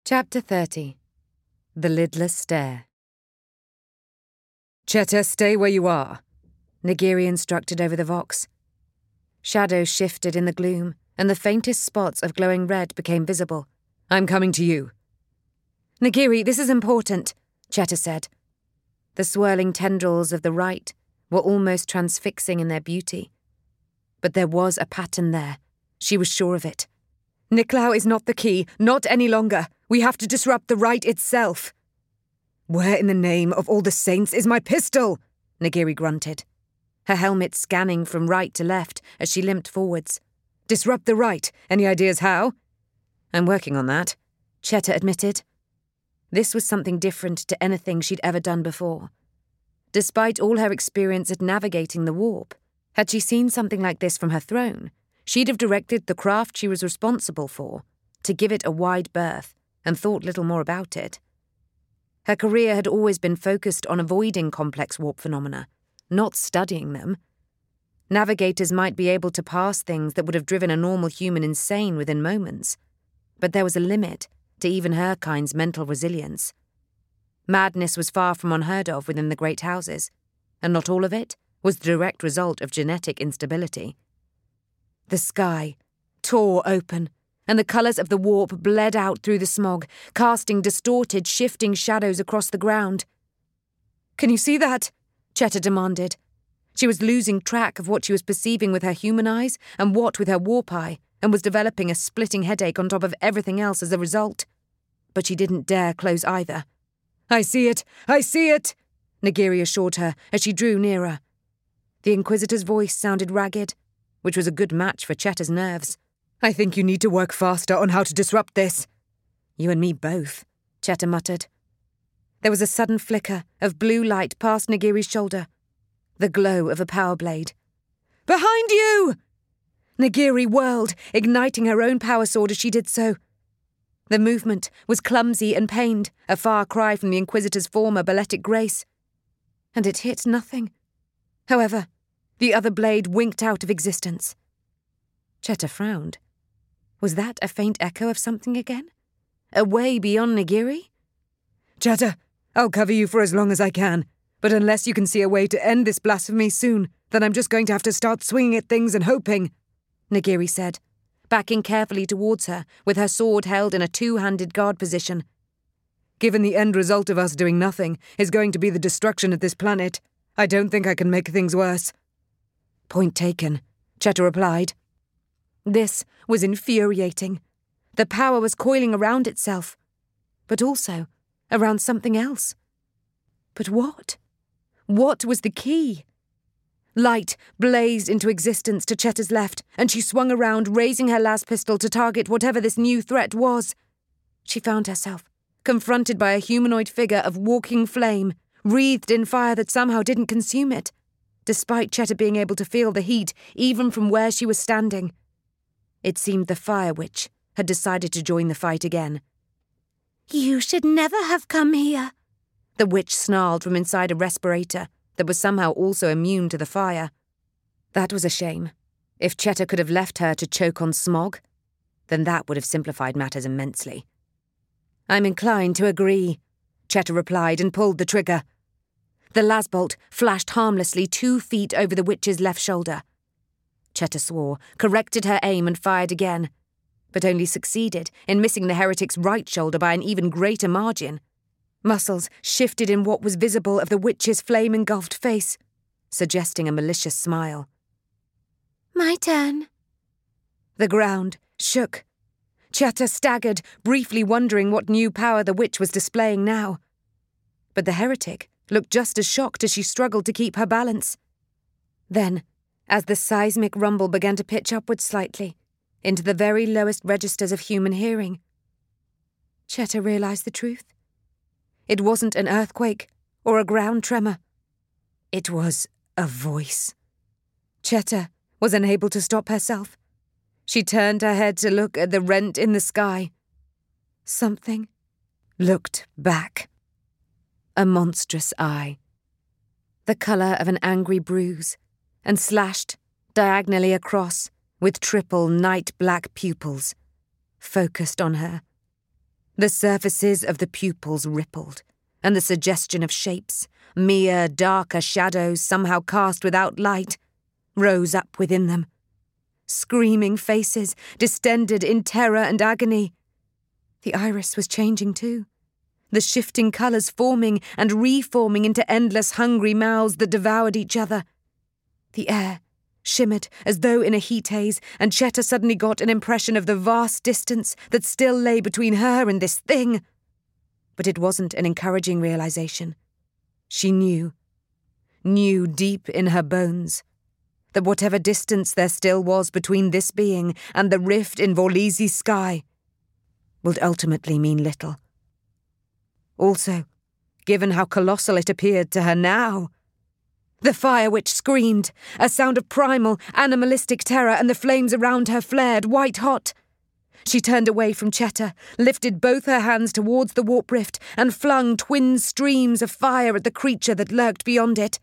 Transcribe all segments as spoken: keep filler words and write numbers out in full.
Chapter thirty. The Lidless Stare. "Cheta, stay where you are," Nagiri instructed over the vox. Shadows shifted in the gloom, and the faintest spots of glowing red became visible. "I'm coming to you." "Nagiri, this is important," Cheta said. The swirling tendrils of the right were almost transfixing in their beauty. But there was a pattern there. She was sure of it. "Niklao is not the key, not any longer. We have to disrupt the right itself." "Where in the name of all the saints is my pistol?" Nagiri grunted, her helmet scanning from right to left as she limped forwards. "Disrupt the right. Any ideas how?" "I'm working on that," Cheta admitted. This was something different to anything she'd ever done before. Despite all her experience at navigating the warp, had she seen something like this from her throne, she'd have directed the craft she was responsible for to give it a wide berth and thought little more about it. Her career had always been focused on avoiding complex warp phenomena, not studying them. Navigators might be able to pass things that would have driven a normal human insane within moments, but there was a limit to even her kind's mental resilience. Madness was far from unheard of within the great houses, and not all of it was the direct result of genetic instability. The sky tore open, and the colours of the warp bled out through the smog, casting distorted, shifting shadows across the ground. "Can you see that?" Cheta demanded. She was losing track of what she was perceiving with her human eyes and what with her warp eye, and was developing a splitting headache on top of everything else as a result. But she didn't dare close either. "I see it! I see it!" Nagiri assured her as she drew nearer. The Inquisitor's voice sounded ragged, which was a good match for Cheta's nerves. "I think you need to work faster on how to disrupt this." "You and me both," Cheta muttered. There was a sudden flicker of blue light past Nagiri's shoulder, the glow of a power blade. "Behind you!" Nagiri whirled, igniting her own power sword as she did so. The movement was clumsy and pained, a far cry from the Inquisitor's former balletic grace. And it hit nothing. However, the other blade winked out of existence. Cheta frowned. Was that a faint echo of something again? Away beyond Nagiri? "Cheta, I'll cover you for as long as I can, but unless you can see a way to end this blasphemy soon, then I'm just going to have to start swinging at things and hoping," Nagiri said, backing carefully towards her with her sword held in a two-handed guard position. "Given the end result of us doing nothing is going to be the destruction of this planet, I don't think I can make things worse." "Point taken," Cheta replied. This was infuriating. The power was coiling around itself, but also around something else. But what? What was the key? Light blazed into existence to Cheta's left, and she swung around, raising her las pistol to target whatever this new threat was. She found herself confronted by a humanoid figure of walking flame, wreathed in fire that somehow didn't consume it, despite Cheta being able to feel the heat even from where she was standing. It seemed the Fire Witch had decided to join the fight again. "You should never have come here," the witch snarled from inside a respirator that was somehow also immune to the fire. That was a shame. If Cheta could have left her to choke on smog, then that would have simplified matters immensely. "I'm inclined to agree," Cheta replied and pulled the trigger. The lasbolt flashed harmlessly two feet over the witch's left shoulder. Cheta swore, corrected her aim and fired again, but only succeeded in missing the heretic's right shoulder by an even greater margin. Muscles shifted in what was visible of the witch's flame-engulfed face, suggesting a malicious smile. "My turn." The ground shook. Cheta staggered, briefly wondering what new power the witch was displaying now. But the heretic looked just as shocked as she struggled to keep her balance. Then, as the seismic rumble began to pitch upwards slightly, into the very lowest registers of human hearing, Cheta realized the truth. It wasn't an earthquake or a ground tremor. It was a voice. Cheta was unable to stop herself. She turned her head to look at the rent in the sky. Something looked back. A monstrous eye, the colour of an angry bruise, and slashed diagonally across with triple night-black pupils, focused on her. The surfaces of the pupils rippled, and the suggestion of shapes, mere darker shadows somehow cast without light, rose up within them. Screaming faces, distended in terror and agony. The iris was changing too, the shifting colours forming and reforming into endless hungry mouths that devoured each other. The air shimmered as though in a heat haze, and Cheta suddenly got an impression of the vast distance that still lay between her and this thing. But it wasn't an encouraging realization. She knew, knew deep in her bones, that whatever distance there still was between this being and the rift in Vorlisi's sky would ultimately mean little. Also, given how colossal it appeared to her now, the fire witch screamed, a sound of primal, animalistic terror, and the flames around her flared white-hot. She turned away from Cheta, lifted both her hands towards the warp rift, and flung twin streams of fire at the creature that lurked beyond it.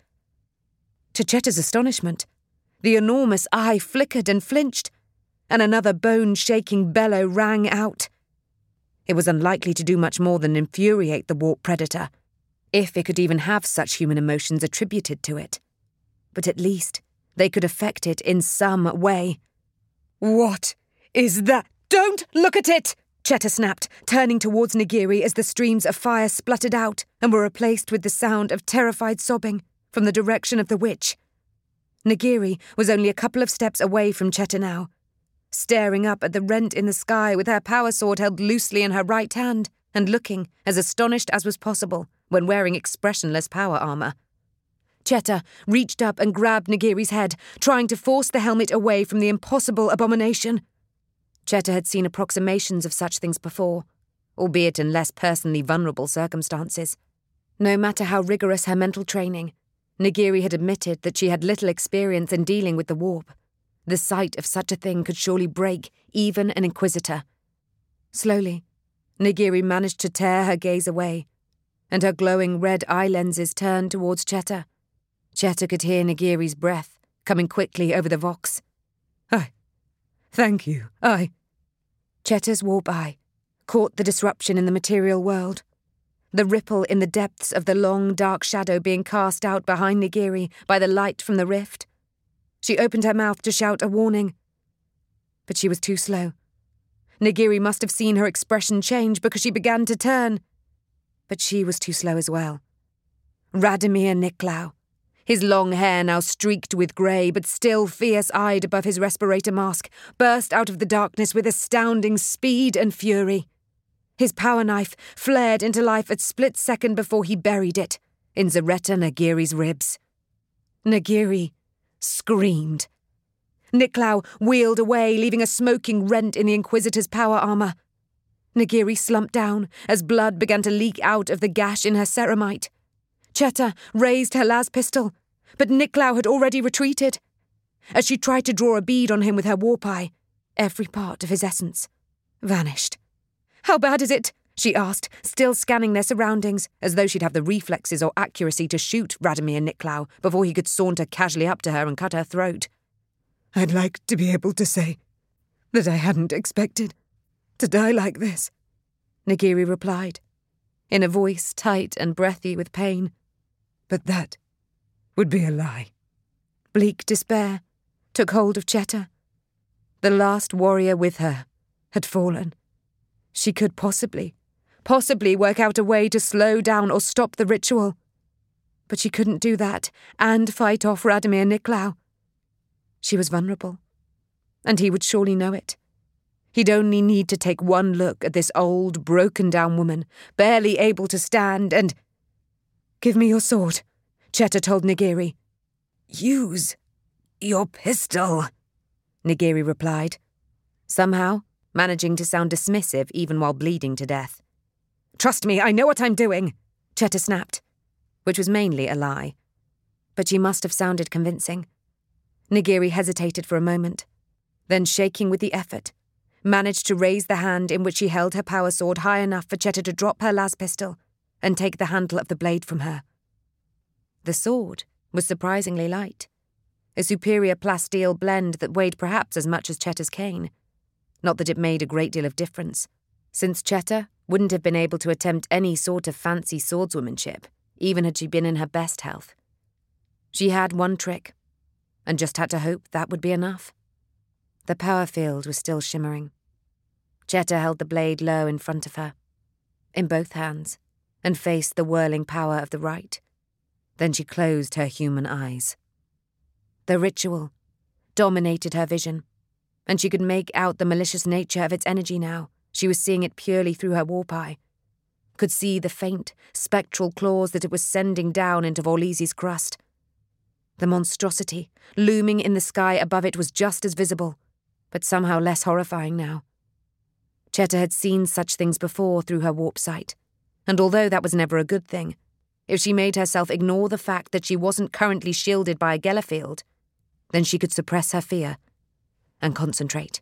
To Cheta's astonishment, the enormous eye flickered and flinched, and another bone-shaking bellow rang out. It was unlikely to do much more than infuriate the warp predator, if it could even have such human emotions attributed to it. But at least they could affect it in some way. "What is that? Don't look at it!" Cheta snapped, turning towards Nagiri as the streams of fire spluttered out and were replaced with the sound of terrified sobbing from the direction of the witch. Nagiri was only a couple of steps away from Cheta now, staring up at the rent in the sky with her power sword held loosely in her right hand and looking as astonished as was possible when wearing expressionless power armour. Cheta reached up and grabbed Nagiri's head, trying to force the helmet away from the impossible abomination. Cheta had seen approximations of such things before, albeit in less personally vulnerable circumstances. No matter how rigorous her mental training, Nagiri had admitted that she had little experience in dealing with the warp. The sight of such a thing could surely break even an inquisitor. Slowly, Nagiri managed to tear her gaze away, and her glowing red eye lenses turned towards Cheta. Cheta could hear Nagiri's breath coming quickly over the vox. "I... thank you, I..." Cheta's warp eye caught the disruption in the material world, the ripple in the depths of the long, dark shadow being cast out behind Nagiri by the light from the rift. She opened her mouth to shout a warning, but she was too slow. Nagiri must have seen her expression change because she began to turn, but she was too slow as well. Radomir Nicolaou, his long hair now streaked with grey but still fierce-eyed above his respirator mask, burst out of the darkness with astounding speed and fury. His power knife flared into life a split second before he buried it in Zareta Nagiri's ribs. Nagiri screamed. Nicolaou wheeled away, leaving a smoking rent in the Inquisitor's power armour. Nagiri slumped down as blood began to leak out of the gash in her ceramite. Cheta raised her las pistol, but Nicolaou had already retreated. As she tried to draw a bead on him with her warp eye, every part of his essence vanished. "How bad is it?" she asked, still scanning their surroundings, as though she'd have the reflexes or accuracy to shoot Radomir Nicolaou before he could saunter casually up to her and cut her throat. "I'd like to be able to say that I hadn't expected to die like this," Nagiri replied, in a voice tight and breathy with pain. "But that would be a lie." Bleak despair took hold of Cheta. The last warrior with her had fallen. She could possibly, possibly work out a way to slow down or stop the ritual. But she couldn't do that and fight off Radomir Nicolaou. She was vulnerable, and he would surely know it. He'd only need to take one look at this old, broken-down woman, barely able to stand, and... "Give me your sword," Cheta told Nagiri. "Use your pistol," Nagiri replied, somehow managing to sound dismissive even while bleeding to death. "Trust me, I know what I'm doing," Cheta snapped, which was mainly a lie. But she must have sounded convincing. Nagiri hesitated for a moment, then, shaking with the effort, managed to raise the hand in which she held her power sword high enough for Cheta to drop her las pistol and take the handle of the blade from her. The sword was surprisingly light, a superior plasteel blend that weighed perhaps as much as Cheta's cane. Not that it made a great deal of difference, since Cheta wouldn't have been able to attempt any sort of fancy swordswomanship, even had she been in her best health. She had one trick, and just had to hope that would be enough. The power field was still shimmering. Cheta held the blade low in front of her, in both hands, and faced the whirling power of the right. Then she closed her human eyes. The ritual dominated her vision, and she could make out the malicious nature of its energy now. She was seeing it purely through her warp eye. Could see the faint, spectral claws that it was sending down into Vorlisi's crust. The monstrosity, looming in the sky above it, was just as visible, but somehow less horrifying now. Cheta had seen such things before through her warp sight, and although that was never a good thing, if she made herself ignore the fact that she wasn't currently shielded by a Gellerfield, then she could suppress her fear and concentrate.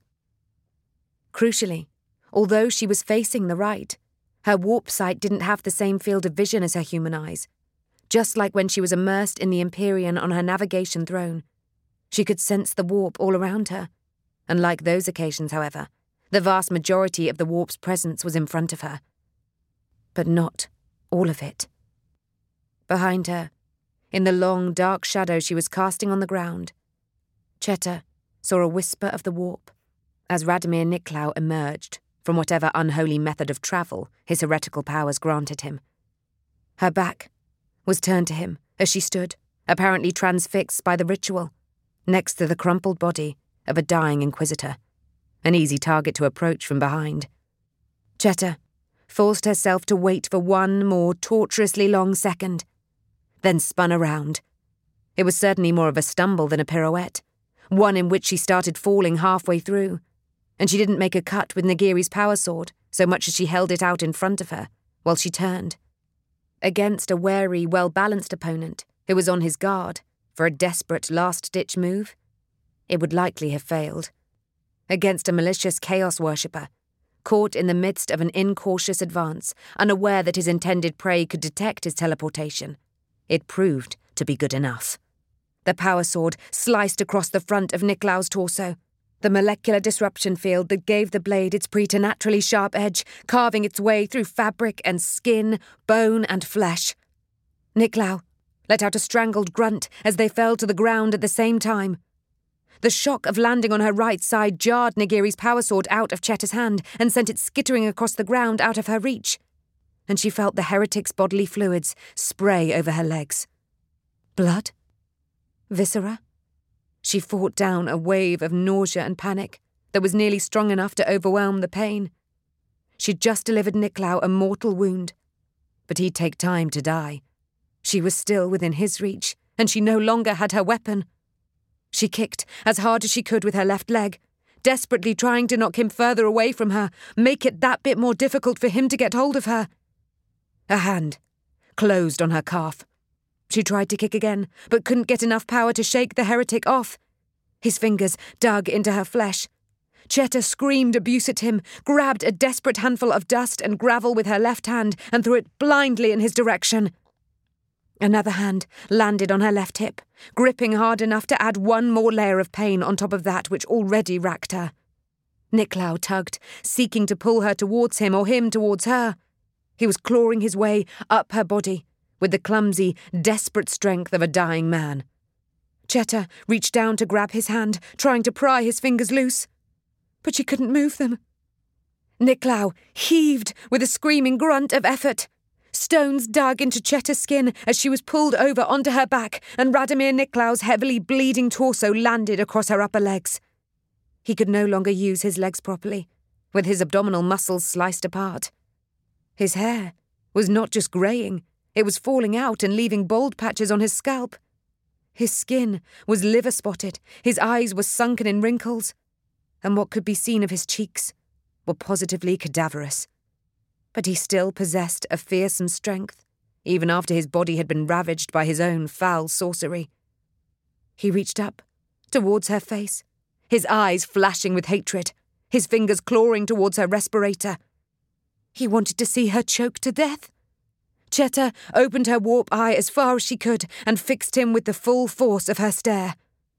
Crucially, although she was facing the right, her warp sight didn't have the same field of vision as her human eyes. Just like when she was immersed in the Empyrean on her navigation throne, she could sense the warp all around her. And like those occasions, however, the vast majority of the warp's presence was in front of her. But not all of it. Behind her, in the long, dark shadow she was casting on the ground, Cheta saw a whisper of the warp as Radomir Niclao emerged from whatever unholy method of travel his heretical powers granted him. Her back was turned to him as she stood, apparently transfixed by the ritual, next to the crumpled body of a dying Inquisitor, an easy target to approach from behind. Cheta forced herself to wait for one more torturously long second, then spun around. It was certainly more of a stumble than a pirouette, one in which she started falling halfway through, and she didn't make a cut with Nagiri's power sword so much as she held it out in front of her while she turned. Against a wary, well-balanced opponent who was on his guard for a desperate last-ditch move, it would likely have failed. Against a malicious chaos worshipper, caught in the midst of an incautious advance, unaware that his intended prey could detect his teleportation, it proved to be good enough. The power sword sliced across the front of Niclao's torso, the molecular disruption field that gave the blade its preternaturally sharp edge, carving its way through fabric and skin, bone and flesh. Niclao let out a strangled grunt as they fell to the ground at the same time. The shock of landing on her right side jarred Nagiri's power sword out of Cheta's hand and sent it skittering across the ground out of her reach, and she felt the heretic's bodily fluids spray over her legs. Blood? Viscera? She fought down a wave of nausea and panic that was nearly strong enough to overwhelm the pain. She'd just delivered Niclao a mortal wound, but he'd take time to die. She was still within his reach, and she no longer had her weapon. She kicked as hard as she could with her left leg, desperately trying to knock him further away from her, make it that bit more difficult for him to get hold of her. Her hand closed on her calf. She tried to kick again, but couldn't get enough power to shake the heretic off. His fingers dug into her flesh. Cheta screamed abuse at him, grabbed a desperate handful of dust and gravel with her left hand and threw it blindly in his direction. Another hand landed on her left hip, gripping hard enough to add one more layer of pain on top of that which already racked her. Niclao tugged, seeking to pull her towards him or him towards her. He was clawing his way up her body with the clumsy, desperate strength of a dying man. Cheta reached down to grab his hand, trying to pry his fingers loose, but she couldn't move them. Niclao heaved with a screaming grunt of effort. Stones dug into Cheta's skin as she was pulled over onto her back, and Radomir Niclao's heavily bleeding torso landed across her upper legs. He could no longer use his legs properly, with his abdominal muscles sliced apart. His hair was not just greying, it was falling out and leaving bald patches on his scalp. His skin was liver-spotted, his eyes were sunken in wrinkles, and what could be seen of his cheeks were positively cadaverous. But he still possessed a fearsome strength, even after his body had been ravaged by his own foul sorcery. He reached up, towards her face, his eyes flashing with hatred, his fingers clawing towards her respirator. He wanted to see her choke to death. Cheta opened her warp eye as far as she could and fixed him with the full force of her stare.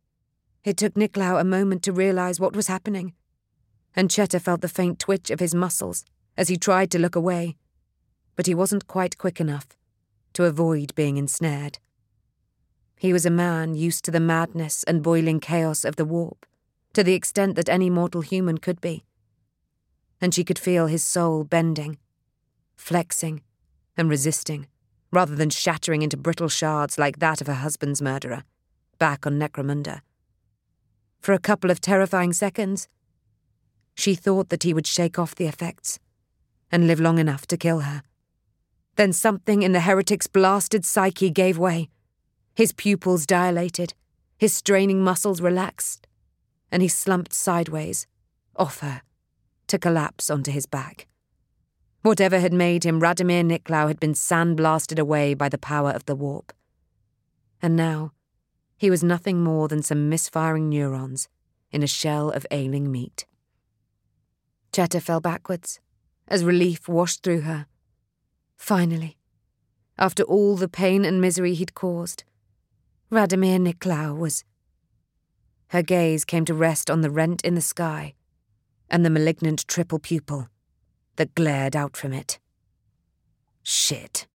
It took Niclao a moment to realize what was happening, and Cheta felt the faint twitch of his muscles as he tried to look away, but he wasn't quite quick enough to avoid being ensnared. He was a man used to the madness and boiling chaos of the warp, to the extent that any mortal human could be. And she could feel his soul bending, flexing, and resisting, rather than shattering into brittle shards like that of her husband's murderer, back on Necromunda. For a couple of terrifying seconds, she thought that he would shake off the effects and live long enough to kill her. Then something in the heretic's blasted psyche gave way. His pupils dilated, his straining muscles relaxed, and he slumped sideways, off her, to collapse onto his back. Whatever had made him Radomir Nicklaw had been sandblasted away by the power of the warp. And now, he was nothing more than some misfiring neurons in a shell of ailing meat. Cheta fell backwards, as relief washed through her. Finally, after all the pain and misery he'd caused, Radomir Nicklaw was... Her gaze came to rest on the rent in the sky and the malignant triple pupil that glared out from it. Shit.